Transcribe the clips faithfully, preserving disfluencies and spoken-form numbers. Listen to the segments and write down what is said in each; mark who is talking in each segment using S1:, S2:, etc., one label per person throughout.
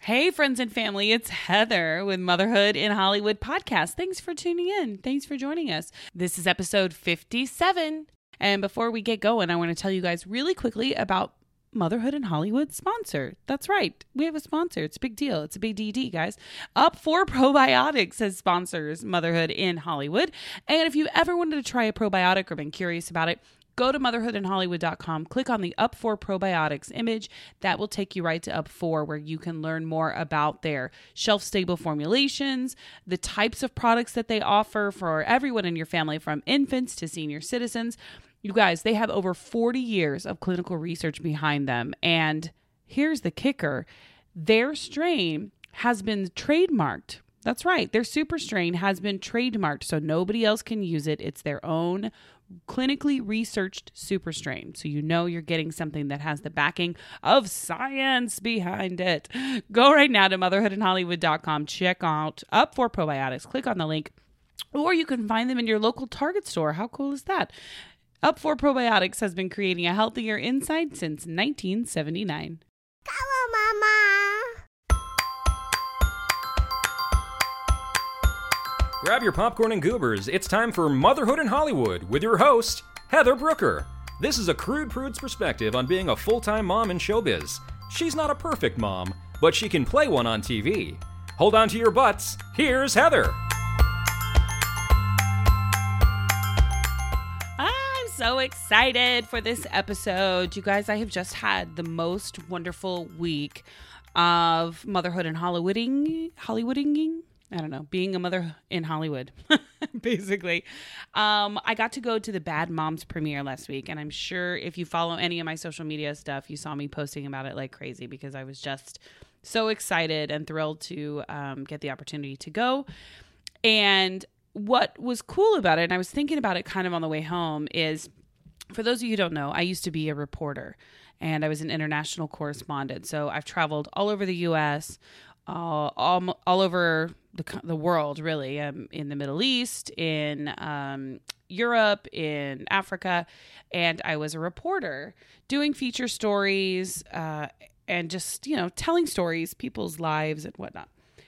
S1: Hey, friends and family, it's Heather with Motherhood in Hollywood podcast. Thanks for tuning in. Thanks for joining us. This is episode fifty-seven. And before we get going, I want to tell you guys really quickly about Motherhood in Hollywood sponsor. That's right. We have a sponsor. It's a big deal. It's a big D D, guys. Up four Probiotics has sponsors Motherhood in Hollywood. And if you ever wanted to try a probiotic or been curious about it, go to motherhood in hollywood dot com, click on the Up four Probiotics image. That will take you right to Up four, where you can learn more about their shelf-stable formulations, the types of products that they offer for everyone in your family, from infants to senior citizens. You guys, they have over forty years of clinical research behind them. And here's the kicker. Their strain has been trademarked. That's right. Their super strain has been trademarked, so nobody else can use it. It's their own clinically researched super strain. So you know you're getting something that has the backing of science behind it. Go right now to motherhood in hollywood dot com. Check out Up four Probiotics. Click on the link. Or you can find them in your local Target store. How cool is that? Up four Probiotics has been creating a healthier inside since nineteen seventy-nine.
S2: Hello, Mama.
S3: Grab your popcorn and goobers. It's time for Motherhood in Hollywood with your host, Heather Brooker. This is a crude prude's perspective on being a full-time mom in showbiz. She's not a perfect mom, but she can play one on T V. Hold on to your butts. Here's Heather.
S1: I'm so excited for this episode. You guys, I have just had the most wonderful week of motherhood in Hollywooding. Hollywooding? I don't know, being a mother in Hollywood, basically. Um, I got to go to the Bad Moms premiere last week, and I'm sure if you follow any of my social media stuff, you saw me posting about it like crazy because I was just so excited and thrilled to um, get the opportunity to go. And what was cool about it, and I was thinking about it kind of on the way home, is for those of you who don't know, I used to be a reporter, and I was an international correspondent. So I've traveled all over the U S, uh, all, all over the the world, really, um, in the Middle East, in um, Europe, in Africa. And I was a reporter doing feature stories uh, and just, you know, telling stories, people's lives and whatnot.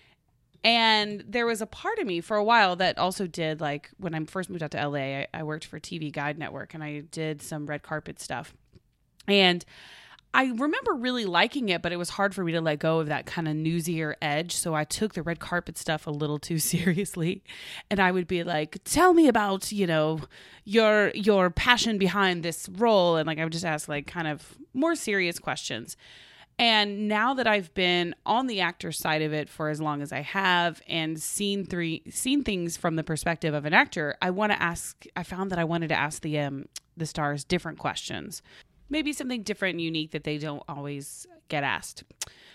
S1: And there was a part of me for a while that also did, like, when I first moved out to L A, I, I worked for T V Guide Network, and I did some red carpet stuff. And I remember really liking it, but it was hard for me to let go of that kind of newsier edge. So I took the red carpet stuff a little too seriously. And I would be like, tell me about, you know, your your passion behind this role. And like I would just ask like kind of more serious questions. And now that I've been on the actor side of it for as long as I have and seen three seen things from the perspective of an actor, I want to ask, I found that I wanted to ask the um, the stars different questions. Maybe something different and unique that they don't always get asked.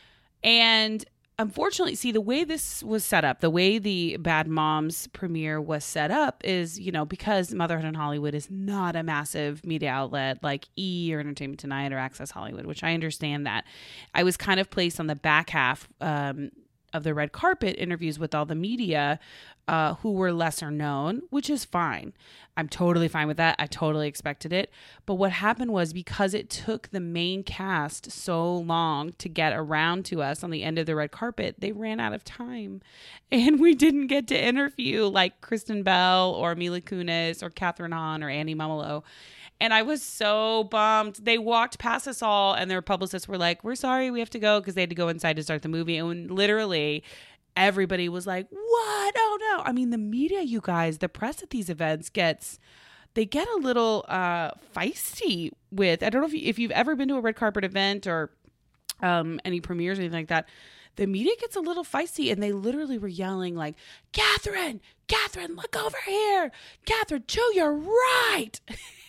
S1: And unfortunately, see, the way this was set up, the way the Bad Moms premiere was set up is, you know, because Motherhood in Hollywood is not a massive media outlet like E! or Entertainment Tonight or Access Hollywood, which I understand that. I was kind of placed on the back half um, of the red carpet interviews with all the media uh, who were lesser known, which is fine. I'm totally fine with that. I totally expected it. But what happened was, because it took the main cast so long to get around to us on the end of the red carpet, they ran out of time. And we didn't get to interview like Kristen Bell or Mila Kunis or Catherine Hahn or Annie Mumolo. And I was so bummed. They walked past us all, and their publicists were like, we're sorry, we have to go, because they had to go inside to start the movie. And when literally everybody was like, what? Oh, no. I mean, the media, you guys, the press at these events gets, they get a little uh, feisty with, I don't know if, you, if you've ever been to a red carpet event or um, any premieres or anything like that. The media gets a little feisty, and they literally were yelling like, Catherine, Catherine, look over here. Catherine, Joe, you're right.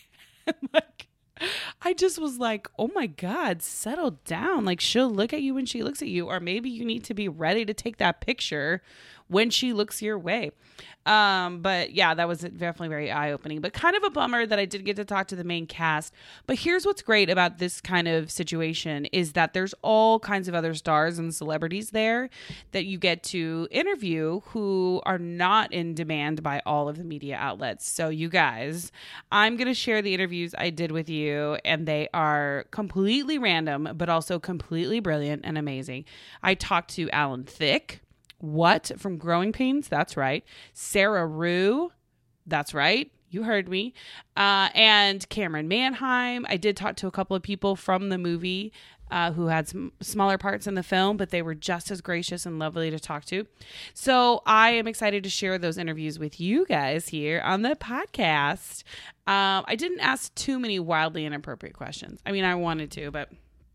S1: Like, I just was like, oh my God, settle down. Like, she'll look at you when she looks at you, or maybe you need to be ready to take that picture when she looks your way. Um, but yeah, that was definitely very eye-opening, but kind of a bummer that I did get to talk to the main cast. But here's what's great about this kind of situation is that there's all kinds of other stars and celebrities there that you get to interview who are not in demand by all of the media outlets. So you guys, I'm going to share the interviews I did with you you, and they are completely random, but also completely brilliant and amazing. I talked to Alan Thicke, what, from Growing Pains, that's right. Sarah Rue, that's right. You heard me. Uh, and Cameron Manheim. I did talk to a couple of people from the movie uh, who had some smaller parts in the film, but they were just as gracious and lovely to talk to. So I am excited to share those interviews with you guys here on the podcast. Um, I didn't ask too many wildly inappropriate questions. I mean, I wanted to, but,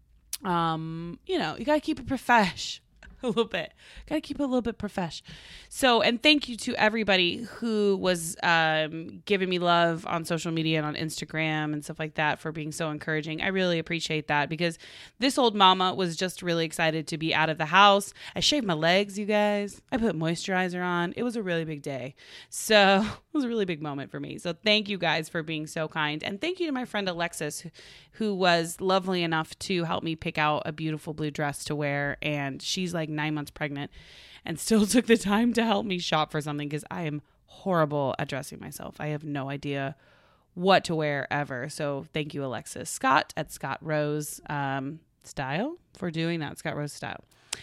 S1: um, you know, you got to keep it profesh. A little bit. Got to keep it a little bit profesh. So, and thank you to everybody who was um, giving me love on social media and on Instagram and stuff like that for being so encouraging. I really appreciate that because this old mama was just really excited to be out of the house. I shaved my legs, you guys. I put moisturizer on. It was a really big day. So it was a really big moment for me. So thank you guys for being so kind. And thank you to my friend Alexis, who was lovely enough to help me pick out a beautiful blue dress to wear. And she's like nine months pregnant and still took the time to help me shop for something because I am horrible at dressing myself. I have no idea what to wear ever. So thank you, Alexis Scott at Scott Rose um, Style for doing that. Scott Rose Style.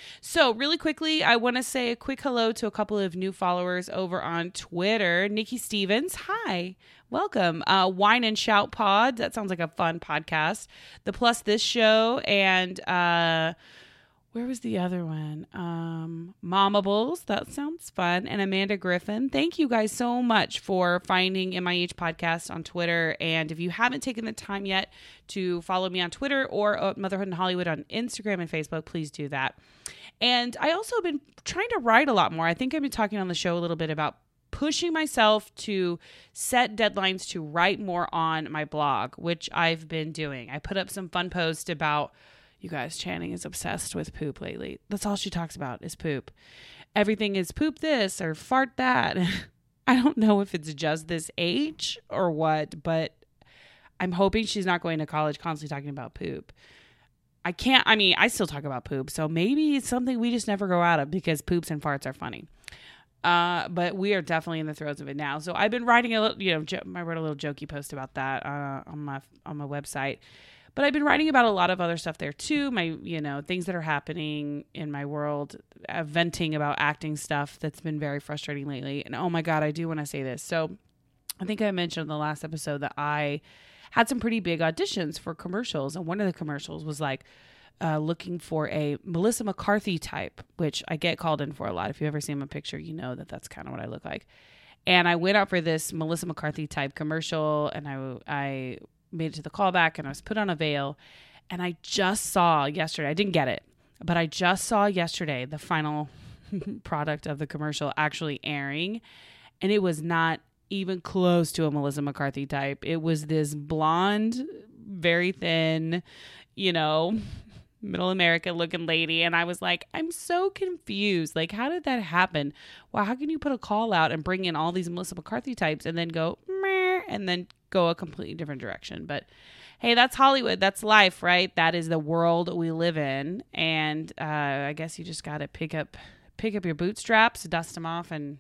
S1: So really quickly, I want to say a quick hello to a couple of new followers over on Twitter. Nikki Stevens. Hi. Welcome. Uh, Wine and Shout Pod. That sounds like a fun podcast. The Plus This Show. And uh, where was the other one? Um, Momables. That sounds fun. And Amanda Griffin. Thank you guys so much for finding M I H Podcast on Twitter. And if you haven't taken the time yet to follow me on Twitter or uh, Motherhood in Hollywood on Instagram and Facebook, please do that. And I also have been trying to write a lot more. I think I've been talking on the show a little bit about pushing myself to set deadlines to write more on my blog, which I've been doing. I put up some fun posts about, you guys, Channing is obsessed with poop lately. That's all she talks about is poop. Everything is poop this or fart that. I don't know if it's just this age or what, but I'm hoping she's not going to college constantly talking about poop. I can't, I mean, I still talk about poop, so maybe it's something we just never grow out of because poops and farts are funny. Uh, but we are definitely in the throes of it now. So I've been writing a little, you know, jo- I wrote a little jokey post about that uh, on my on my website. But I've been writing about a lot of other stuff there too. My, you know, things that are happening in my world, uh, venting about acting stuff that's been very frustrating lately. And oh my God, I do want to say this. So I think I mentioned in the last episode that I had some pretty big auditions for commercials. And one of the commercials was like uh, looking for a Melissa McCarthy type, which I get called in for a lot. If you ever see my picture, you know that that's kind of what I look like. And I went out for this Melissa McCarthy type commercial, and I, I made it to the callback, and I was put on a veil. And I just saw yesterday, I didn't get it, but I just saw yesterday the final product of the commercial actually airing. And it was not even close to a Melissa McCarthy type. It was this blonde, very thin, you know, middle America looking lady. And I was like, I'm so confused. Like, how did that happen? Well, how can you put a call out and bring in all these Melissa McCarthy types and then go, meh, and then go a completely different direction? But hey, that's Hollywood. That's life, right? That is the world we live in. And uh, I guess you just got to pick up, pick up your bootstraps, dust them off, and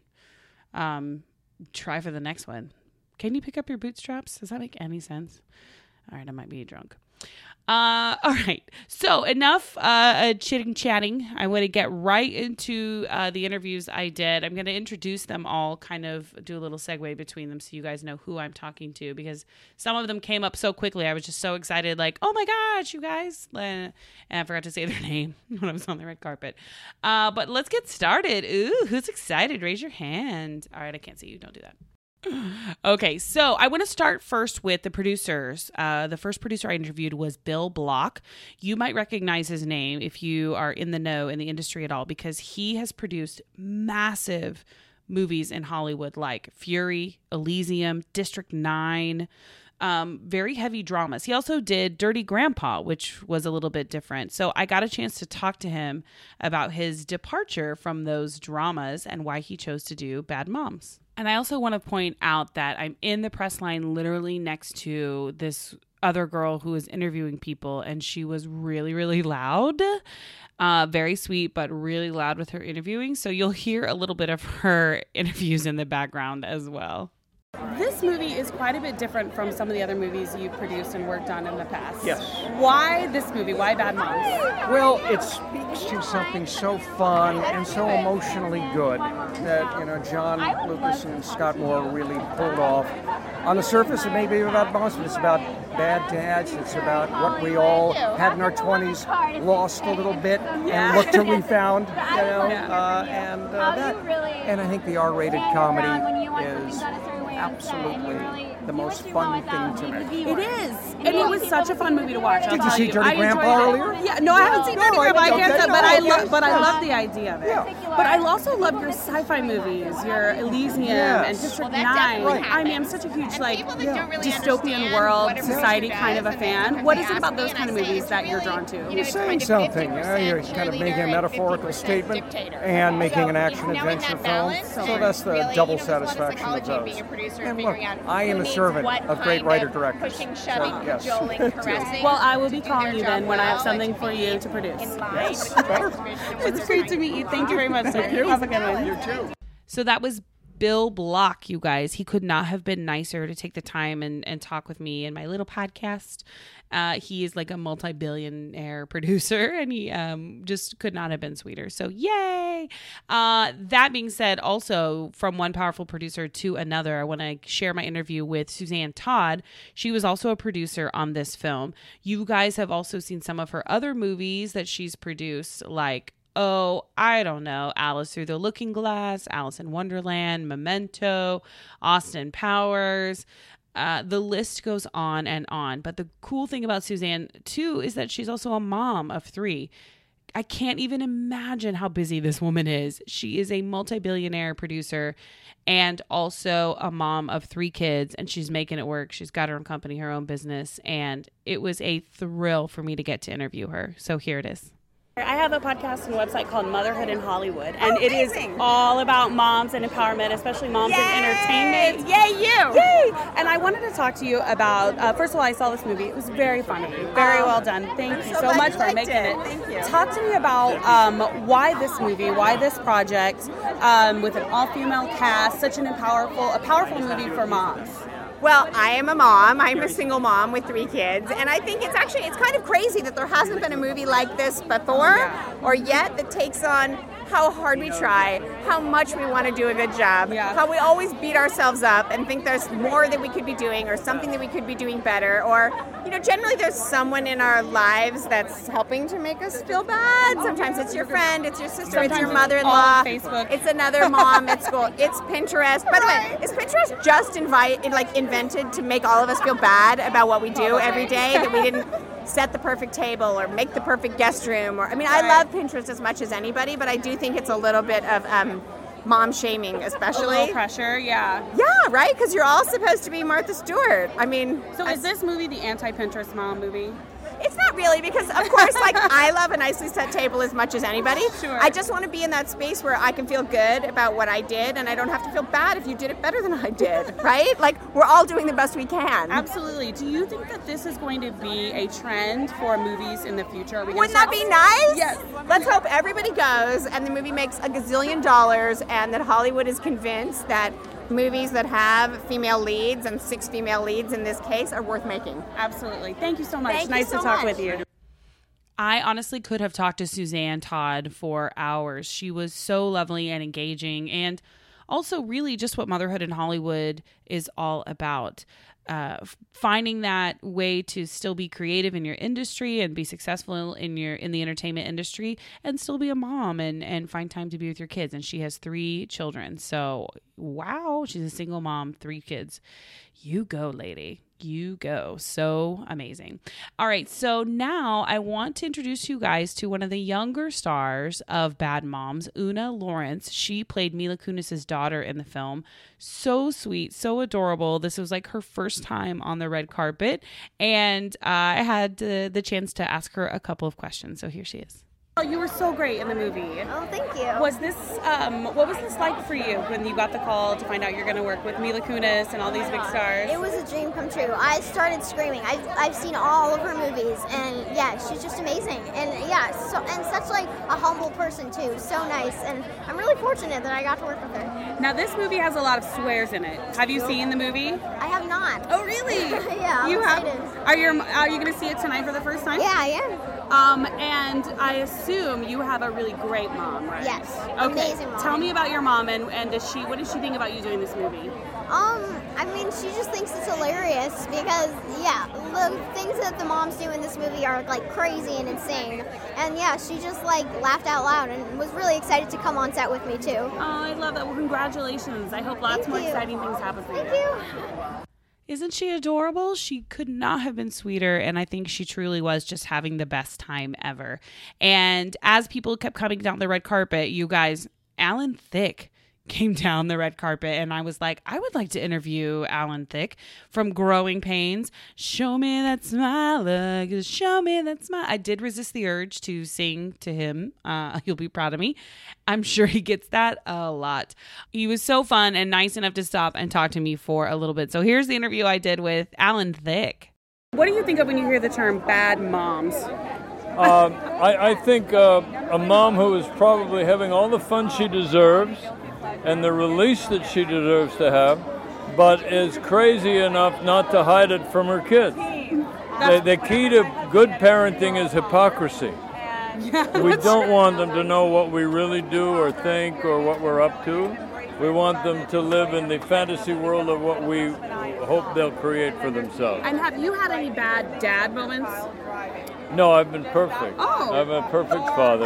S1: um, try for the next one. Can you pick up your bootstraps? Does that make any sense? All right, I might be drunk. Uh, all right. So enough uh, chitting chatting. I want to get right into uh, the interviews I did. I'm going to introduce them all, kind of do a little segue between them so you guys know who I'm talking to, because some of them came up so quickly. I was just so excited, like, oh my gosh, you guys. And I forgot to say their name when I was on the red carpet. Uh, but let's get started. Ooh, who's excited? Raise your hand. All right, I can't see you. Don't do that. Okay, so I want to start first with the producers. Uh, the first producer I interviewed was Bill Block. You might recognize his name if you are in the know in the industry at all, because he has produced massive movies in Hollywood like Fury, Elysium, District nine, um, very heavy dramas. He also did Dirty Grandpa, which was a little bit different. So I got a chance to talk to him about his departure from those dramas and why he chose to do Bad Moms. And I also want to point out that I'm in the press line literally next to this other girl who was interviewing people, and she was really, really loud, uh, very sweet, but really loud with her interviewing. So you'll hear a little bit of her interviews in the background as well.
S4: This movie is quite a bit different from some of the other movies you've produced and worked on in the past.
S5: Yes.
S4: Why this movie? Why Bad Moms?
S5: Well, it speaks to something so fun and so emotionally good that, you know, John Lucas and Scott Moore really pulled off. On the surface, it may be about moms, but it's about bad dads. It's about what we all had in our twenties, lost a little bit, and looked till we found, you know, uh, and uh, that. And I think the R-rated comedy is absolutely the most fun thing to me.
S4: It is. And it was such a fun movie to watch. I'll
S5: Did you
S4: tell
S5: see
S4: you.
S5: Dirty
S4: I
S5: Grandpa
S4: enjoyed it.
S5: earlier?
S4: Yeah, no, I haven't seen Dirty
S5: No,
S4: Grandpa. I
S5: okay,
S4: can't
S5: no,
S4: say, but I
S5: yes,
S4: love but I
S5: uh,
S4: love the idea of it.
S5: Yeah.
S4: But I also love your sci-fi movies, your Elysium
S5: Yes.
S4: and District
S6: Well, that
S4: nine.
S6: definitely
S4: I mean, I'm
S6: happens.
S4: such a huge
S6: And
S4: like
S6: people that don't really
S4: dystopian
S6: understand
S4: world,
S6: what a
S4: society
S6: producer
S4: kind of a
S6: does, and
S4: fan.
S6: then
S4: What
S6: they
S4: is it
S6: ask
S4: about
S6: me
S4: those
S6: and
S4: kind of
S6: I say
S4: movies
S6: it's
S4: that you're
S6: really,
S4: drawn to?
S6: you know,
S5: You're
S6: it's
S5: saying
S6: kind of
S5: something. You know,
S6: fifty
S5: you're
S6: percent
S5: kind of making a
S6: cheerleader
S5: metaphorical
S6: and
S5: statement
S6: dictator.
S5: and making an
S6: So,
S5: action
S6: knowing
S5: adventure
S6: that
S5: film.
S6: balance
S5: So
S6: and
S5: that's the
S6: really,
S5: double
S6: you know, there's a lot of
S5: satisfaction of
S6: psychology in
S5: those.
S6: being a producer
S5: And
S6: and
S5: look,
S6: figuring out
S5: I am
S6: who
S5: a
S6: needs
S5: servant
S6: what
S5: of great
S6: kind
S5: writer-directors.
S6: pushing,
S5: So,
S6: shoving,
S5: yes.
S6: cajoling, caressing.
S4: Well, I will be
S6: to do
S4: calling
S6: their
S4: you
S6: job
S4: then when I have
S6: well,
S4: something
S6: and
S4: for
S6: be
S4: you to produce.
S6: in line
S5: Yes,
S6: with the
S5: better.
S6: vision and what
S4: It's
S6: we're
S4: great
S6: trying
S4: to meet you. Thank you very much, sir.
S5: Thank you.
S4: Have a good one.
S5: You too.
S1: So that was Bill Block, you guys. He could not have been nicer to take the time and, and talk with me in my little podcast. Uh, he is like a multi-billionaire producer, and he um, just could not have been sweeter. So yay! Uh, that being said, also from one powerful producer to another, I want to share my interview with Suzanne Todd. She was also a producer on this film. You guys have also seen some of her other movies that she's produced, like Oh, I don't know. Alice Through the Looking Glass, Alice in Wonderland, Memento, Austin Powers. Uh, the list goes on and on. But the cool thing about Suzanne, too, is that she's also a mom of three. I can't even imagine how busy this woman is. She is a multi-billionaire producer and also a mom of three kids, and she's making it work. She's got her own company, her own business, and it was a thrill for me to get to interview her. So here it is.
S4: I have a podcast and website called Motherhood in Hollywood, and it is all about moms and empowerment, especially moms in entertainment. Yay, you! Yay! And I wanted to talk to you about, uh, first of all, I saw this movie. It was very funny, very well done. Thank you so much for making it. Thank you. Talk to me about um, why this movie, why this project, um, with an all-female cast, such an powerful, a powerful movie for moms.
S6: Well, I am a mom. I'm a single mom with three kids, and I think it's actually it's kind of crazy that there hasn't been a movie like this before or yet that takes on how hard we try, how much we want to do a good job,
S4: Yeah.
S6: how we always beat ourselves up and think there's more that we could be doing or something that we could be doing better, or, you know, generally there's someone in our lives that's helping to make us feel bad. Sometimes it's your friend, it's your sister, it's
S4: Sometimes
S6: your
S4: it's
S6: mother-in-law,
S4: all on Facebook.
S6: it's another mom at school, it's Pinterest. By the way, is Pinterest just invite like invented to make all of us feel bad about what we do every day, that we didn't set the perfect table or make the perfect guest room? Or I mean, I love Pinterest as much as anybody, but I do think it's a little bit of um, mom shaming,
S4: A
S6: especially.
S4: little pressure, yeah.
S6: Yeah, right? Because you're all supposed to be Martha Stewart. I mean,
S4: So
S6: I-
S4: is this movie the anti-Pinterest mom movie?
S6: It's not really, because of course, like, I love a nicely set table as much as anybody.
S4: Sure.
S6: I just want to be in that space where I can feel good about what I did, and I don't have to feel bad if you did it better than I did, right? Like, we're all doing the best we can.
S4: Absolutely. Do you think that this is going to be a trend for movies in the future? Are we gonna
S6: Wouldn't that
S4: start-
S6: be nice?
S4: Yes.
S6: Let's hope everybody goes and the movie makes a gazillion dollars and that Hollywood is convinced that movies that have female leads, and six female leads in this case, are worth making.
S4: Absolutely. Thank you so much.
S6: Thank you
S4: nice
S6: so
S4: to talk
S6: much.
S4: with you.
S1: I honestly could have talked to Suzanne Todd for hours. She was so lovely and engaging, and also really just what motherhood in Hollywood is all about. Uh, f- finding that way to still be creative in your industry and be successful in your in the entertainment industry, and still be a mom and and find time to be with your kids. And she has three children. So wow, she's a single mom, three kids. You go, lady. You go. So amazing. All right. So now I want to introduce you guys to one of the younger stars of Bad Moms, Una Lawrence. She played Mila Kunis's daughter in the film. So sweet, so adorable. This was like her first time on the red carpet. And uh, I had uh, the chance to ask her a couple of questions. So here she is.
S4: Oh, you were so great in the movie.
S2: Oh, thank you.
S4: Was this, um, what was this like for you when you got the call to find out you're going to work with Mila Kunis and all these big stars?
S2: It was a dream come true. I started screaming. I've, I've seen all of her movies, and yeah, she's just amazing. And yeah, so and such like a humble person too. So nice, and I'm really fortunate that I got to work with her.
S4: Now, this movie has a lot of swears in it. Have you seen the movie?
S2: I have not.
S4: Oh, really?
S2: Yeah, I'm
S4: you
S2: excited.
S4: Have, are you are you going to see it tonight for the first time?
S2: Yeah, I am.
S4: Um, and I assume you have a really great mom, right?
S2: Yes.
S4: Okay.
S2: Amazing mom.
S4: Tell me about your mom, and, and does she? What does she think about you doing this movie?
S2: Um, I mean, she just thinks it's hilarious because, yeah, the things that the moms do in this movie are like crazy and insane. And yeah, she just like laughed out loud and was really excited to come on set with me too.
S4: Oh, I love that. Well, congratulations. I hope lots
S2: Thank
S4: more
S2: you.
S4: exciting things happen for
S2: Thank
S4: you.
S2: you.
S1: Isn't she adorable? She could not have been sweeter, and I think she truly was just having the best time ever. And as people kept coming down the red carpet, you guys, Alan Thicke came down the red carpet, and I was like, I would like to interview Alan Thicke from Growing Pains. Show me that smile, uh, show me that smile. I did resist the urge to sing to him. Uh, he'll be proud of me. I'm sure he gets that a lot. He was so fun and nice enough to stop and talk to me for a little bit. So here's the interview I did with Alan Thicke.
S4: What do you think of when you hear the term bad moms?
S7: Um, I, I think uh, a mom who is probably having all the fun she deserves and the release that she deserves to have, but is crazy enough not to hide it from her kids. The, the key to good parenting is hypocrisy. We don't want them to know what we really do or think or what we're up to. We want them to live in the fantasy world of what we hope they'll create for themselves.
S4: And have you had any bad dad moments?
S7: No, I've been perfect.
S4: Oh.
S7: I'm a perfect father.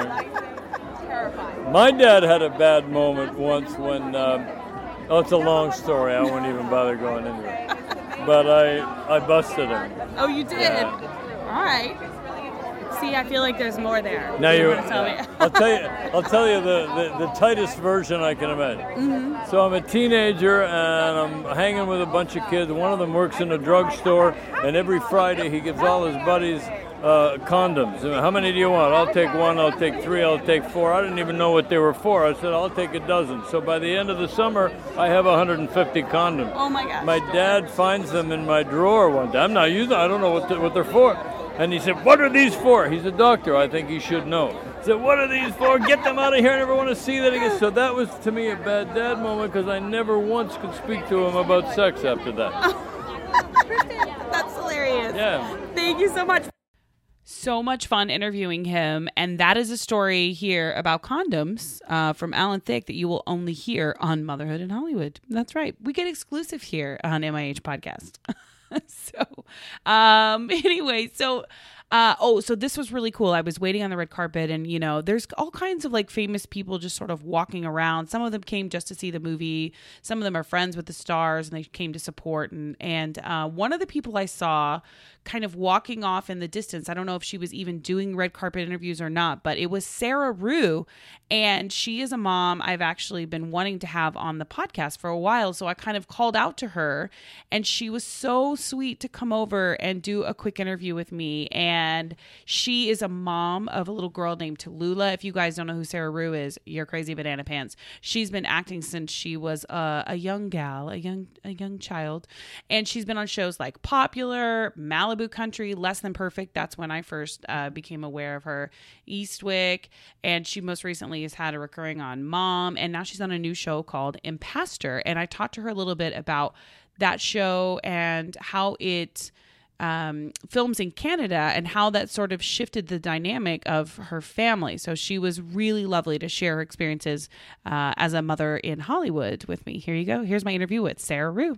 S7: My dad had a bad moment once when, um, oh, it's a long story. I won't even bother going into it. But I, I busted him.
S4: Oh, you did?
S7: Yeah.
S4: All right. See, I feel like there's more there.
S7: Now you,
S4: want to tell me?
S7: I'll tell you, I'll tell you the, the, the tightest version I can imagine.
S4: Mm-hmm.
S7: So I'm a teenager and I'm hanging with a bunch of kids. One of them works in a drugstore, and every Friday he gives all his buddies uh, condoms. How many do you want? I'll take one, I'll take three, I'll take four. I didn't even know what they were for. I said, I'll take a dozen. So by the end of the summer, I have one hundred fifty condoms.
S4: Oh my gosh.
S7: My dad finds them in my drawer one day. I'm not using them. I don't know what, the, what they're for. And he said, what are these for? He's a doctor. I think he should know. He said, what are these for? Get them out of here. I never want to see that again. So that was, to me, a bad dad moment because I never once could speak to him about sex after that.
S4: That's hilarious.
S7: Yeah.
S4: Thank you so much.
S1: So much fun interviewing him. And that is a story here about condoms uh, from Alan Thicke that you will only hear on Motherhood in Hollywood. That's right. We get exclusive here on M I H Podcast. so um anyway so uh oh so this was really cool. I was waiting on the red carpet, and you know there's all kinds of like famous people just sort of walking around. Some of them came just to see the movie, some of them are friends with the stars and they came to support, and and uh one of the people I saw kind of walking off in the distance, I don't know if she was even doing red carpet interviews or not, but it was Sarah Rue, and she is a mom I've actually been wanting to have on the podcast for a while. So I kind of called out to her, and she was so sweet to come over and do a quick interview with me. And she is a mom of a little girl named Tallulah. If you guys don't know who Sarah Rue is, you're crazy banana pants. She's been acting since she was a, a young gal, a young a young child, and she's been on shows like Popular, Malibu Country, Less Than Perfect. That's when I first uh, became aware of her. Eastwick, and she most recently has had a recurring on Mom, and now she's on a new show called Impastor. And I talked to her a little bit about that show and how it um, films in Canada and how that sort of shifted the dynamic of her family. So she was really lovely to share her experiences uh, as a mother in Hollywood with me. Here you go. Here's my interview with Sarah Rue.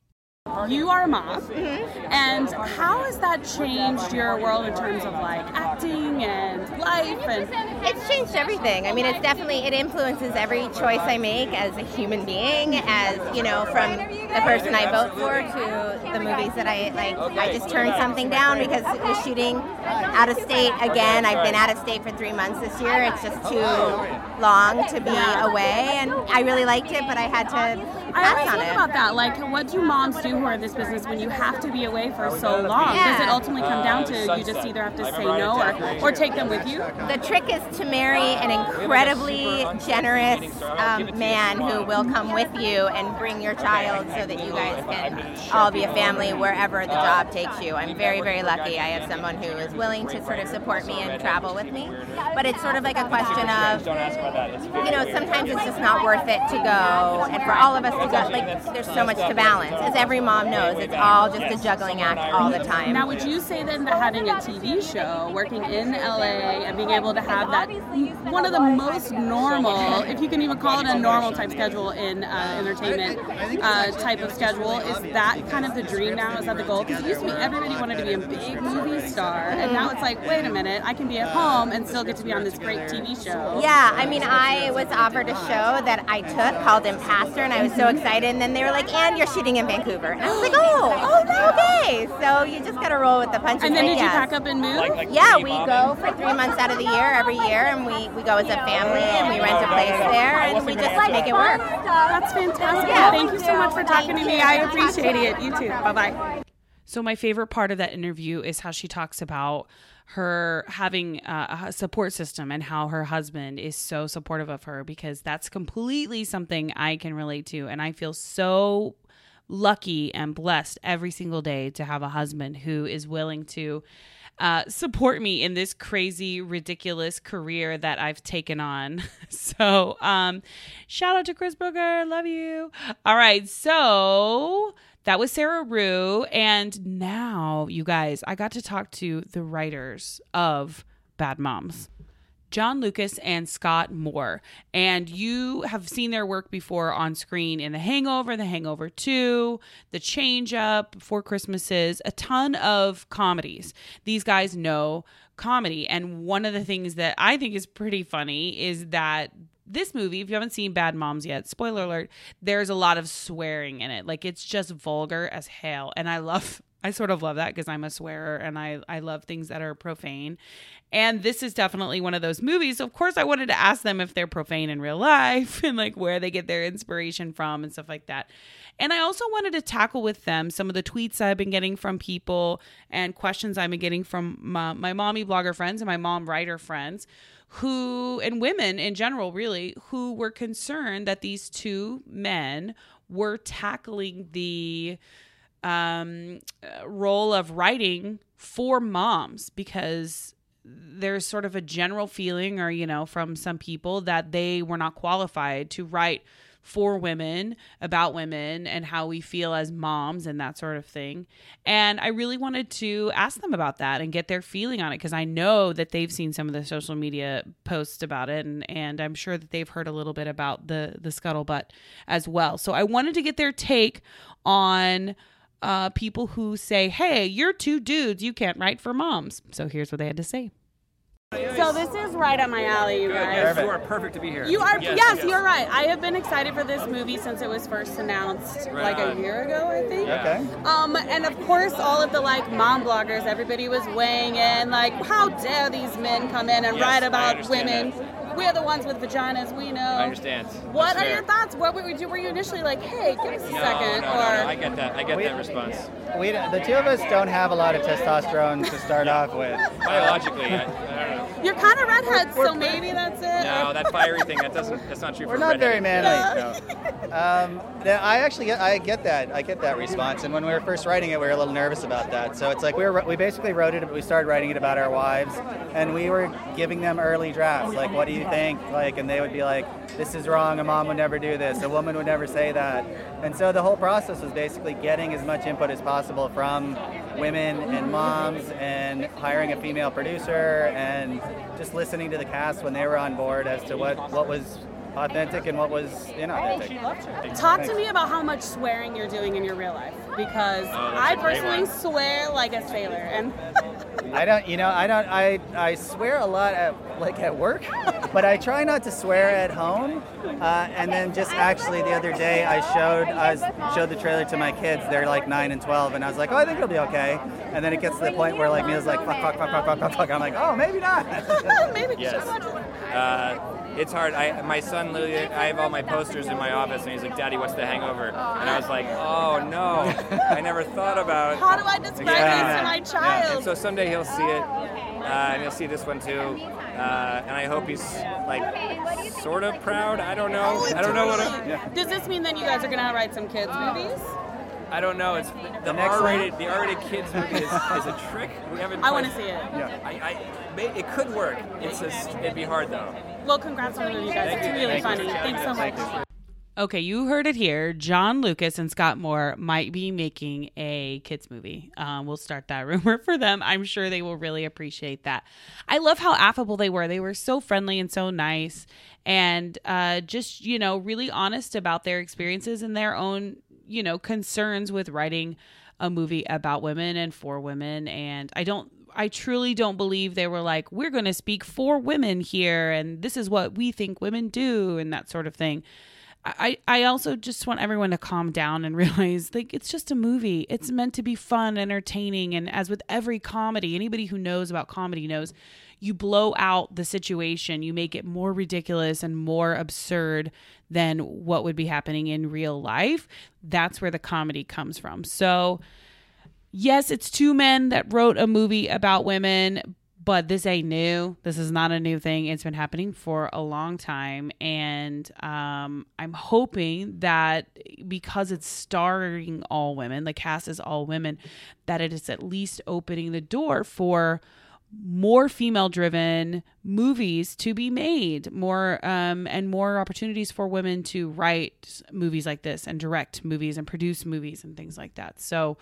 S4: You are a mom, mm-hmm. and how has that changed your world in terms of like acting and life? And
S8: it's changed everything. I mean, it's definitely, it influences every choice I make as a human being, as, you know, from the person I vote for to the movies that I, like, I just turned something down because it was shooting out of state again. I've been out of state for three months this year. It's just too long to be away, and I really liked it, but I had to
S4: I always
S8: pass on
S4: think
S8: it.
S4: about that. Like, what do moms do who are in this business when you have to be away for so long?
S8: Yeah.
S4: Does it ultimately come down to you just either have to say no, or, or take them with you?
S8: The trick is to marry an incredibly generous um, man who will come with you and bring your child so that you guys can all be a family wherever the job takes you. I'm very, very lucky. I have someone who is willing to sort of support me and travel with me. But it's sort of like a question of, you know, sometimes it's just not worth it to go. And for all of us to go, like, there's so much to balance. As every mom knows, it's all just a juggling act all the time.
S4: Now, would you say then that having a T V show, working in L A, and being able to have that, one of the most normal, if you can even call it a normal type schedule in uh, entertainment uh, type of schedule, is that kind of the dream now? Is that the goal? Because it used to be everybody wanted to be a big movie star, and now it's like, wait a minute, I can be at home and still get to be on this great T V show.
S8: Yeah, I mean, I was offered a show that I took called Impastor, and I was so excited, and then they were like, and you're shooting in Vancouver. And I was like, oh, oh, okay. So you just got to roll with the punches.
S4: And then did
S8: yes.
S4: you pack up and move?
S8: Yeah, we go for three months out of the year, every year, and we, we go as a family, and we rent a place there, and we just make it work.
S4: That's fantastic.
S8: Yeah.
S4: Thank you so much for talking to me. I appreciate it. You too. Bye-bye.
S1: So my favorite part of that interview is how she talks about her having a support system and how her husband is so supportive of her, because that's completely something I can relate to. And I feel so lucky and blessed every single day to have a husband who is willing to uh, support me in this crazy, ridiculous career that I've taken on. So um, shout out to Chris Brooker. Love you. All right. So that was Sarah Rue. And now, you guys, I got to talk to the writers of Bad Moms, John Lucas and Scott Moore. And you have seen their work before on screen in The Hangover, The Hangover two, The Change Up, Four Christmases, a ton of comedies. These guys know comedy. And one of the things that I think is pretty funny is that this movie, if you haven't seen Bad Moms yet, spoiler alert, there's a lot of swearing in it. Like, it's just vulgar as hell. And I love, I sort of love that because I'm a swearer and I, I love things that are profane. And this is definitely one of those movies. So of course, I wanted to ask them if they're profane in real life and like where they get their inspiration from and stuff like that. And I also wanted to tackle with them some of the tweets I've been getting from people and questions I've been getting from my, my mommy blogger friends and my mom writer friends, who, and women in general, really, who were concerned that these two men were tackling the um, role of writing for moms, because there's sort of a general feeling, or, you know, from some people that they were not qualified to write for women, about women and how we feel as moms and that sort of thing. And I really wanted to ask them about that and get their feeling on it, because I know that they've seen some of the social media posts about it, and, and I'm sure that they've heard a little bit about the, the scuttlebutt as well. So I wanted to get their take on uh, people who say, hey, you're two dudes, you can't write for moms. So here's what they had to say.
S4: So this is right up my alley, you guys.
S3: You are perfect to be here.
S4: You are,
S3: yes,
S4: yes,
S3: yes,
S4: you're right. I have been excited for this movie since it was first announced,
S3: right
S4: like
S3: on.
S4: a year ago, I think.
S9: Okay.
S4: Um, and of course, all of the like mom bloggers, everybody was weighing in, like, how dare these men come in and
S3: Yes,
S4: write
S3: I
S4: about
S3: understand
S4: women? We're the ones with vaginas, we know.
S3: I understand.
S4: What
S3: That's
S4: are
S3: fair.
S4: your thoughts? What were you, were you initially like, hey, give us a
S3: No,
S4: second?
S3: no, no,
S4: or
S3: no, I get that. I get
S9: We-
S3: that response.
S9: We, the two of us don't have a lot of testosterone to start off with.
S3: Biologically, I, I don't know.
S4: you're kind of redheads, so maybe that's it.
S3: No, that fiery thing, that doesn't, that's not true
S9: We're
S3: for
S9: not very
S3: redheaded.
S9: manly. No. Um, no, I actually get, I get that. I get that response. And when we were first writing it, we were a little nervous about that. So it's like we were, we basically wrote it. We started writing it about our wives, and we were giving them early drafts. Like, what do you think? Like, and they would be like, "This is wrong. A mom would never do this. A woman would never say that." And so the whole process was basically getting as much input as possible from women and moms, and hiring a female producer, and just listening to the cast when they were on board as to what, what was authentic and what was inauthentic.
S4: Talk to me about how much swearing you're doing in your real life, because
S3: Oh, that's
S4: I
S3: a great
S4: personally
S3: one.
S4: swear like a sailor, and
S9: I don't, you know, I don't, I, I swear a lot at, like at work, but I try not to swear at home. Uh, and then just actually the other day I showed, I was- showed the trailer to my kids. They're like nine and twelve, and I was like, oh, I think it'll be okay. And then it gets to the point where like Mia's like, fuck, fuck, fuck, fuck, fuck, fuck, fuck. I'm like, oh, maybe not.
S4: maybe
S10: Yes. Uh, it's hard. I, my son literally, I have all my posters in my office, and he's like, Daddy, what's The Hangover? And I was like, oh no, I never thought about.
S4: how do I describe
S10: Yeah.
S4: this to my
S10: And
S4: child?
S10: so someday he'll see it. and you'll see this one too. Uh, and I hope he's like sort of proud. I don't know. I don't know what. I, yeah.
S4: Does this mean that you guys are gonna write some kids movies?
S10: I don't know. It's the, the R-rated, the R-rated kids movie is, is a trick. We haven't.
S4: I want to see it.
S10: Yeah. I, I, it could work. It's just, it'd be hard though.
S4: Well, congrats on the movie, you guys. It's really funny. Thanks so much.
S1: Okay, you heard it here. John Lucas and Scott Moore might be making a kids movie. Um, we'll start that rumor for them. I'm sure they will really appreciate that. I love how affable they were. They were so friendly and so nice, and uh, just, you know, really honest about their experiences and their own, you know, concerns with writing a movie about women and for women. And I don't, I truly don't believe they were like, we're going to speak for women here, and this is what we think women do, and that sort of thing. I, I also just want everyone to calm down and realize, like, it's just a movie. It's meant to be fun, entertaining. And as with every comedy, anybody who knows about comedy knows you blow out the situation. You make it more ridiculous and more absurd than what would be happening in real life. That's where the comedy comes from. So, yes, it's two men that wrote a movie about women, but this ain't new. This is not a new thing. It's been happening for a long time. And um, I'm hoping that because it's starring all women, the cast is all women, that it is at least opening the door for more female-driven movies to be made, more um, and more opportunities for women to write movies like this and direct movies and produce movies and things like that. So,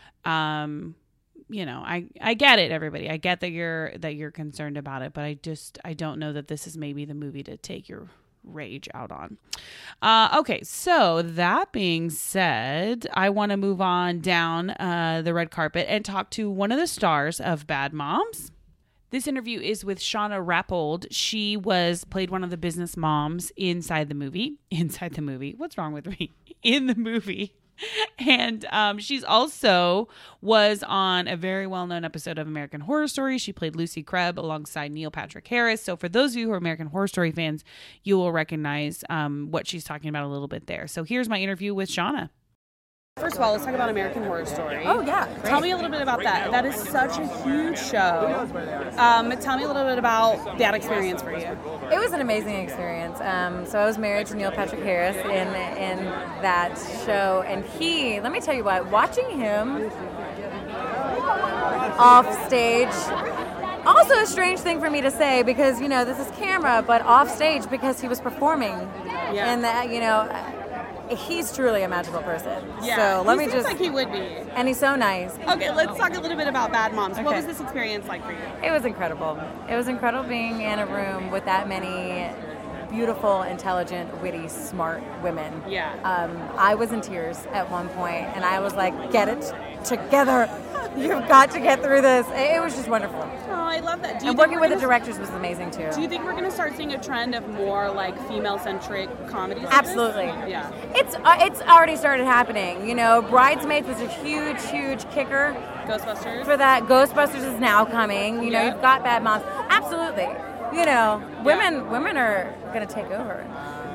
S1: um, you know, I, I get it, everybody. I get that you're that you're concerned about it, but I just I don't know that this is maybe the movie to take your rage out on. Uh, okay, so that being said, I want to move on down uh, the red carpet and talk to one of the stars of Bad Moms. This interview is with Shauna Rappold. She was played one of the business moms inside the movie. Inside the movie. What's wrong with me? In the movie. And um, she's also was on a very well-known episode of American Horror Story. She played Lucy Krebs alongside Neil Patrick Harris. So for those of you who are American Horror Story fans, you will recognize um, what she's talking about a little bit there. So here's my interview with Shauna.
S4: First of all, let's talk about American Horror Story.
S6: Oh, yeah. Great.
S4: Tell me a little bit about that. That is such a huge show. Um, tell me a little bit about that experience for you.
S11: It was an amazing experience. Um, so I was married to Neil Patrick Harris in in that show, and he, let me tell you what, watching him off stage, also a strange thing for me to say because, you know, this is camera, but off stage because he was performing. Yeah. And that, you know, he's truly a magical person.
S4: Yeah,
S11: so let
S4: he
S11: me
S4: seems
S11: just
S4: like he would be.
S11: And he's so nice.
S4: Okay, let's talk a little bit about Bad Moms.
S11: Okay.
S4: What was this experience like for you?
S11: It was incredible. It was incredible being in a room with that many beautiful, intelligent, witty, smart women.
S4: Yeah.
S11: Um, I was in tears at one point, and I was like, get it together. You've got to get through this. It was just wonderful.
S4: Oh, I love that. Do you
S11: and
S4: think
S11: working
S4: we're
S11: with the
S4: gonna-
S11: directors was amazing, too.
S4: Do you think we're going to start seeing a trend of more like female-centric comedies? like
S11: Absolutely.
S4: this? Yeah.
S11: It's uh, it's already started happening. You know, Bridesmaids was a huge, huge kicker.
S4: Ghostbusters?
S11: For that. Ghostbusters is now coming. You know,
S4: Yeah.
S11: you've got Bad Moms. Absolutely. You know, women women are going to take over.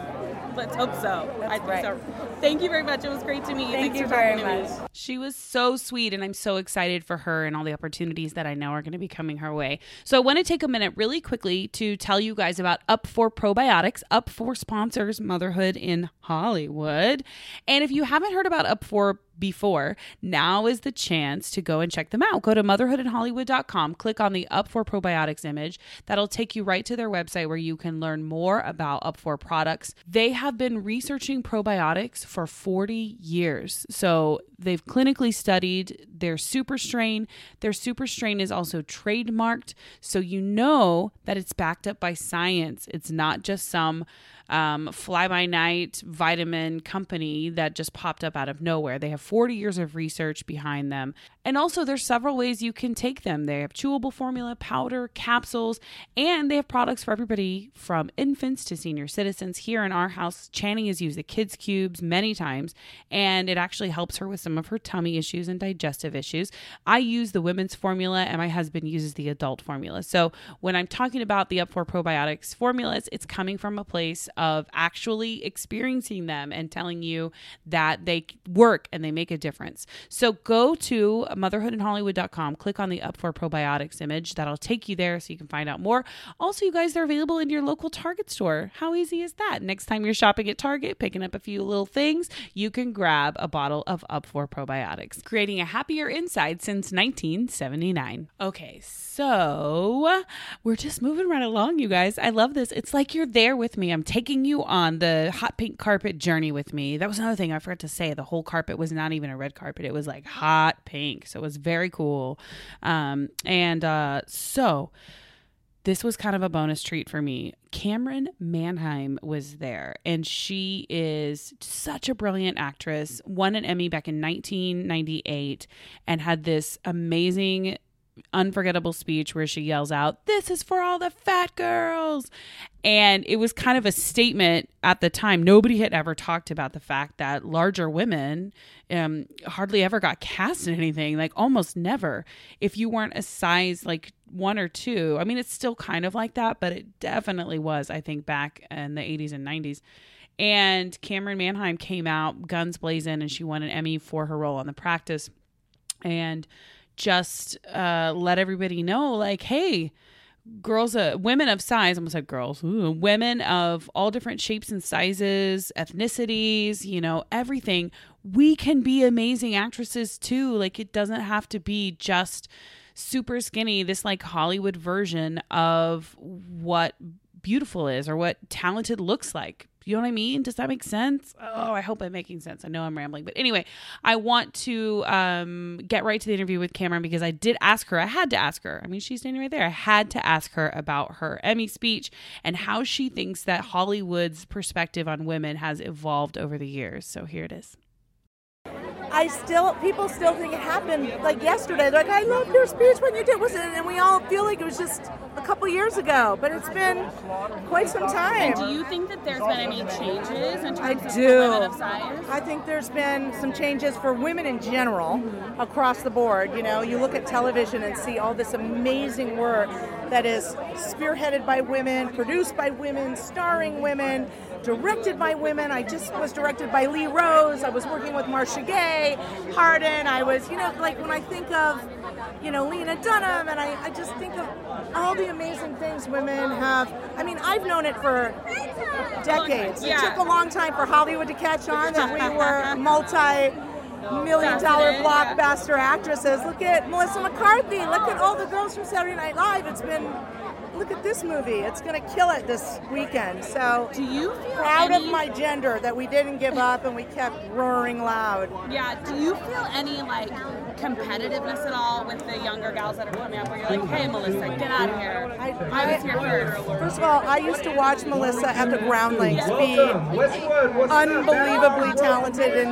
S4: Let's hope so.
S11: That's
S4: I think
S11: right.
S4: so. Thank you very much. It was great to meet you.
S11: Thank
S4: Thanks
S11: you
S4: for
S11: very
S4: talking to
S11: much.
S4: me.
S1: She was so sweet, and I'm so excited for her and all the opportunities that I know are going to be coming her way. So I want to take a minute really quickly to tell you guys about Up for Probiotics. Up for sponsors motherhood in Hollywood. And if you haven't heard about Up for before, now is the chance to go and check them out. Go to motherhood in hollywood dot com, click on the Up for Probiotics image. That'll take you right to their website where you can learn more about Up for products. They have been researching probiotics for forty years. So they've clinically studied their super strain. Their super strain is also trademarked. So you know that it's backed up by science. It's not just some um, fly-by-night vitamin company that just popped up out of nowhere. They have forty years of research behind them. And also there's several ways you can take them. They have chewable formula, powder, capsules, and they have products for everybody from infants to senior citizens. Here in our house, Channing has used the kids cubes many times, and it actually helps her with some of her tummy issues and digestive issues. I use the women's formula, and my husband uses the adult formula. So when I'm talking about the Up for Probiotics formulas, it's coming from a place of actually experiencing them and telling you that they work and they make a difference. So go to motherhood in hollywood dot com, click on the Up for Probiotics image. That'll take you there so you can find out more. Also, you guys, they're available in your local Target store. How easy is that? Next time you're shopping at Target, picking up a few little things, you can grab a bottle of Up for Probiotics, creating a happier inside since nineteen seventy-nine. Okay, so we're just moving right along, you guys. I love this. It's like you're there with me. I'm taking you on the hot pink carpet journey with me. That was another thing I forgot to say. The whole carpet was not even a red carpet. It was like hot pink. So it was very cool. Um, and uh, so this was kind of a bonus treat for me. Cameron Manheim was there, and she is such a brilliant actress, won an Emmy back in nineteen ninety-eight, and had this amazing, unforgettable speech where she yells out, "This is for all the fat girls." And it was kind of a statement at the time. Nobody had ever talked about the fact that larger women um, hardly ever got cast in anything, like almost never. If you weren't a size like one or two, I mean, it's still kind of like that, but it definitely was, I think, back in the eighties and nineties. And Cameron Manheim came out guns blazing, and she won an Emmy for her role on The Practice. And just uh, let everybody know, like, hey, girls, uh, women of size, I almost said girls, ooh, women of all different shapes and sizes, ethnicities, you know, everything. We can be amazing actresses too. Like, it doesn't have to be just super skinny, this like Hollywood version of what beautiful is or what talented looks like. You know what I mean? Does that make sense? Oh, I hope I'm making sense. I know I'm rambling. But anyway, I want to um, get right to the interview with Cameron because I did ask her. I had to ask her. I mean, she's standing right there. I had to ask her about her Emmy speech and how she thinks that Hollywood's perspective on women has evolved over the years. So here it is.
S12: I still, people still think it happened like yesterday. They're like, I loved your speech when you did, was it? And we all feel like it was just a couple years ago, but it's been quite some time.
S4: And do you think that there's been any changes in terms
S12: I
S4: of
S12: do.
S4: women of size?
S12: I think there's been some changes for women in general mm-hmm. across the board. You know, you look at television and see all this amazing work that is spearheaded by women, produced by women, starring women, directed by women. I just was directed by Lee Rose. I was working with Marcia Gay, Hardin. I was, you know, like when I think of, you know, Lena Dunham, and I, I just think of all the amazing things women have. I mean, I've known it for decades. Yeah. It took a long time for Hollywood to catch on that we were multi-million dollar blockbuster actresses. Look at Melissa McCarthy. Look at all the girls from Saturday Night Live. It's been... Look at this movie. It's going to kill it this weekend. So
S4: do you feel
S12: proud
S4: any...
S12: of my gender that we didn't give up and we kept roaring loud.
S4: Yeah. Do you feel any like competitiveness at all with the younger gals that are coming up where you're like, hey, Melissa, get out of here. I, I was here first.
S12: First of all, I used to watch Melissa at the Groundlings be unbelievably talented, and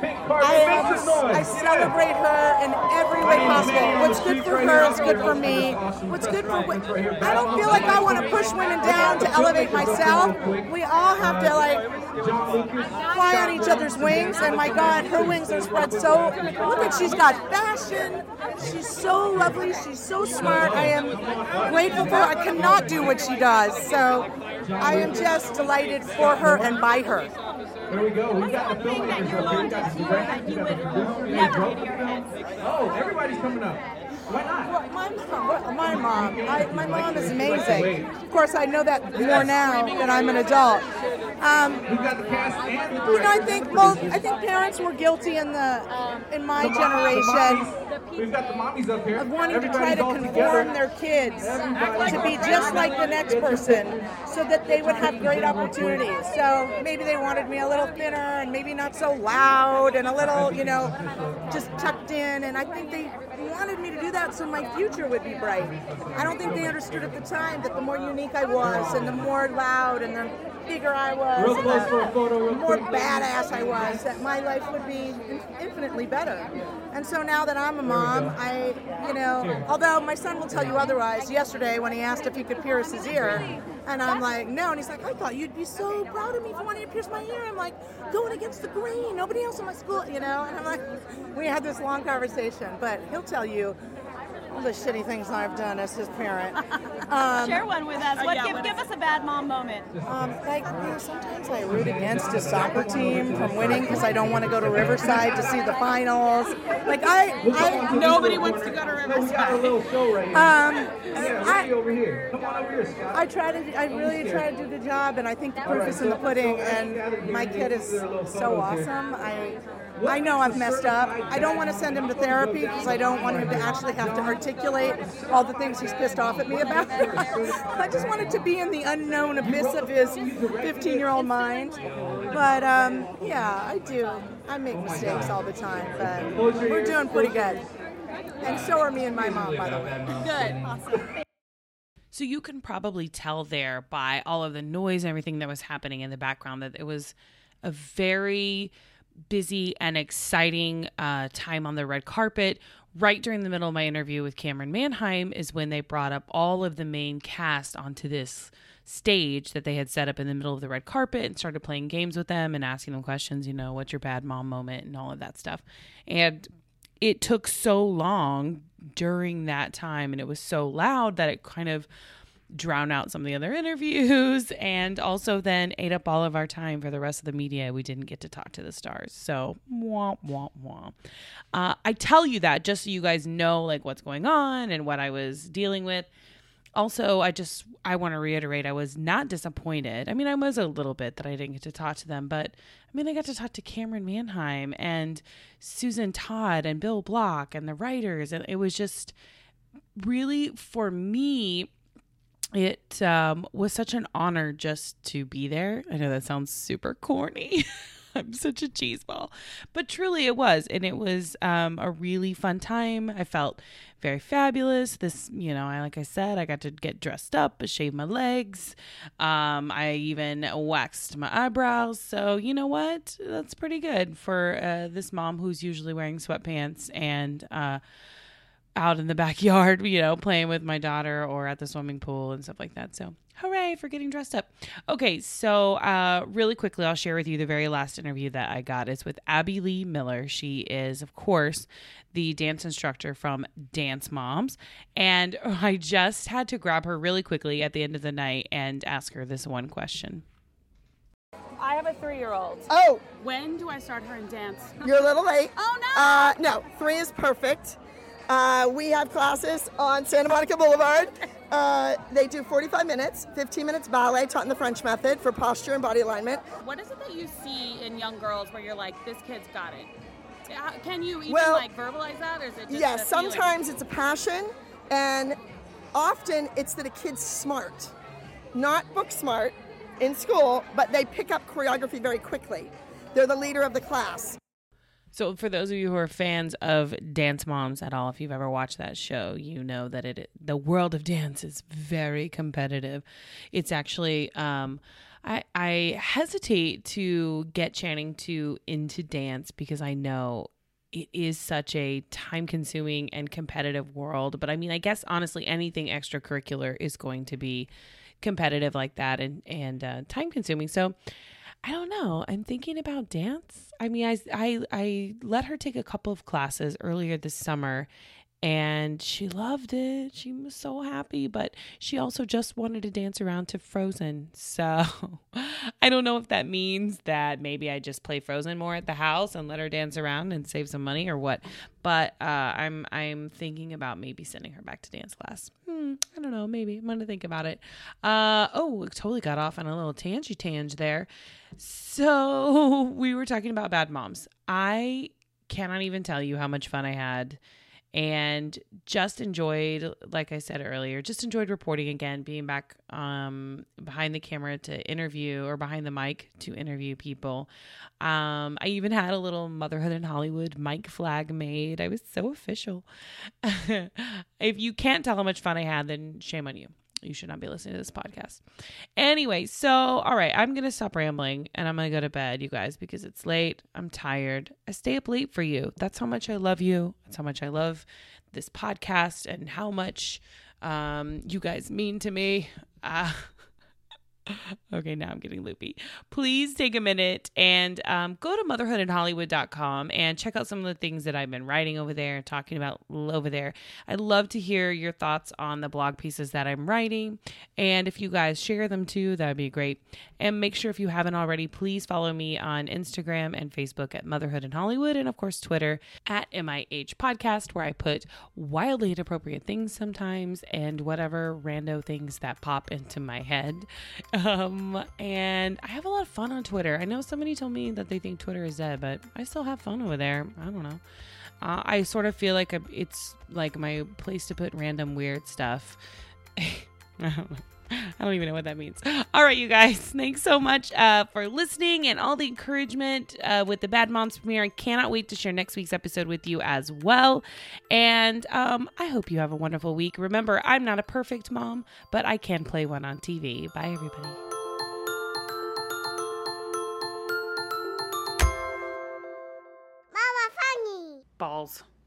S12: I, I celebrate her in every way possible. What's good for her is good for me. What's good for women. I don't feel like I want to push women down to elevate myself. We all have to like fly on each other's wings, and my God, her wings are spread so. Look at, she's got fashion. She's so lovely. She's so smart. I am grateful for her. I cannot do what she does, so I am just delighted for her and by her.
S13: There we go. We got the filmmakers up here. We got the directors. We got the producers. Oh, everybody's coming up. Why not?
S12: Well, my mom, my mom, I, my mom is amazing. Of course, I know that more now that I'm an adult. Um, you know, I think well, I think parents were guilty in the in my generation of wanting to try to conform their kids to be just like the next person, so that they would have great opportunities. So maybe they wanted me a little thinner and maybe not so loud and a little, you know, just tucked in. And I think they wanted me to do that so my future would be bright. I don't think they understood at the time that the more unique I was and the more loud and the bigger I was,
S13: real close for a photo, real
S12: the more
S13: quick.
S12: badass I was, that my life would be infinitely better. And so now that I'm a mom, I, you know, although my son will tell you otherwise, yesterday when he asked if he could pierce his ear, and I'm like, no, and he's like, I thought you'd be so proud of me for wanting to pierce my ear. I'm like, going against the grain, nobody else in my school, you know, and I'm like, we had this long conversation, but he'll tell you, all the shitty things I've done as his parent. Um,
S4: Share one with us. What, give, give us a bad mom moment.
S12: Um, like, you know, sometimes I root against his soccer team from winning because I don't want to go to Riverside to see the finals. Like, I... I
S4: Nobody wants to go to Riverside.
S12: Um, I, I try to, I really try to do a good job, and I think the proof is in the pudding, and my kid is so awesome. I... I know I've messed up. I don't want to send him to therapy because I don't want him to actually have to articulate all the things he's pissed off at me about. I just want it to be in the unknown abyss of his fifteen-year-old mind. But, um, yeah, I do. I make mistakes all the time, but we're doing pretty good. And so are me and my mom, by the way.
S4: Good. Awesome.
S1: So you can probably tell there by all of the noise and everything that was happening in the background that it was a very busy and exciting uh, time on the red carpet. Right during the middle of my interview with Cameron Manheim is when they brought up all of the main cast onto this stage that they had set up in the middle of the red carpet and started playing games with them and asking them questions, you know, what's your bad mom moment and all of that stuff. And it took so long during that time and it was so loud that it kind of drown out some of the other interviews and also then ate up all of our time for the rest of the media. We didn't get to talk to the stars. So wah, wah, wah. Uh, I tell you that just so you guys know like what's going on and what I was dealing with. Also, I just, I want to reiterate, I was not disappointed. I mean, I was a little bit that I didn't get to talk to them, but I mean, I got to talk to Cameron Manheim and Susan Todd and Bill Block and the writers. And it was just really, for me, It um, was such an honor just to be there. I know that sounds super corny. I'm such a cheeseball. But truly it was. And it was um, a really fun time. I felt very fabulous. This, you know, I like I said, I got to get dressed up, shave my legs. Um, I even waxed my eyebrows. So, you know what? That's pretty good for uh, this mom who's usually wearing sweatpants and uh out in the backyard, you know, playing with my daughter or at the swimming pool and stuff like that. So hooray for getting dressed up. Okay. So, uh, really quickly, I'll share with you the very last interview that I got is with Abby Lee Miller. She is, of course, the dance instructor from Dance Moms. And I just had to grab her really quickly at the end of the night and ask her this one question.
S4: I have a three-year-old.
S14: Oh.
S4: When do I start her in dance?
S14: You're a little late.
S4: Oh, no.
S14: Uh, no, three is perfect. Uh, we have classes on Santa Monica Boulevard. Uh, they do forty-five minutes, fifteen minutes ballet taught in the French method for posture and body alignment.
S4: What is it that you see in young girls where you're like, this kid's got it? Can you even
S14: well,
S4: like verbalize that, or is it just
S14: yes,
S4: a
S14: sometimes it's a passion, and often it's that a kid's smart. Not book smart in school, but they pick up choreography very quickly. They're the leader of the class.
S1: So for those of you who are fans of Dance Moms at all, if you've ever watched that show, you know that it the world of dance is very competitive. It's actually, um, I, I hesitate to get Channing to into dance because I know it is such a time-consuming and competitive world. But I mean, I guess honestly, anything extracurricular is going to be competitive like that and, and uh, time-consuming. So I don't know. I'm thinking about dance. I mean, I, I, I let her take a couple of classes earlier this summer and she loved it. She was so happy, but she also just wanted to dance around to Frozen. So I don't know if that means that maybe I just play Frozen more at the house and let her dance around and save some money or what. But uh, I'm I'm thinking about maybe sending her back to dance class. Hmm, I don't know. Maybe I'm going to think about it. Uh, oh, totally got off on a little tangy tange there. So we were talking about bad moms. I cannot even tell you how much fun I had. And just enjoyed, like I said earlier, just enjoyed reporting again, being back um, behind the camera to interview or behind the mic to interview people. Um, I even had a little Motherhood in Hollywood mic flag made. I was so official. If you can't tell how much fun I had, then shame on you. You should not be listening to this podcast. Anyway, so, all right, I'm going to stop rambling and I'm going to go to bed, you guys, because it's late. I'm tired. I stay up late for you. That's how much I love you. That's how much I love this podcast and how much um, you guys mean to me. Uh, Okay, now I'm getting loopy. Please take a minute and um, go to motherhood in hollywood dot com and check out some of the things that I've been writing over there, talking about over there. I'd love to hear your thoughts on the blog pieces that I'm writing. And if you guys share them too, that'd be great. And make sure if you haven't already, please follow me on Instagram and Facebook at Motherhood in Hollywood. And of course, Twitter at M I H Podcast, where I put wildly inappropriate things sometimes and whatever rando things that pop into my head. Um, and I have a lot of fun on Twitter. I know somebody told me that they think Twitter is dead, but I still have fun over there. I don't know. Uh, I sort of feel like it's like my place to put random weird stuff. I don't know. I don't even know what that means. All right, you guys. Thanks so much uh, for listening and all the encouragement uh, with the Bad Moms premiere. I cannot wait to share next week's episode with you as well. And um, I hope you have a wonderful week. Remember, I'm not a perfect mom, but I can play one on T V. Bye, everybody.
S2: Mama, funny.
S1: Balls.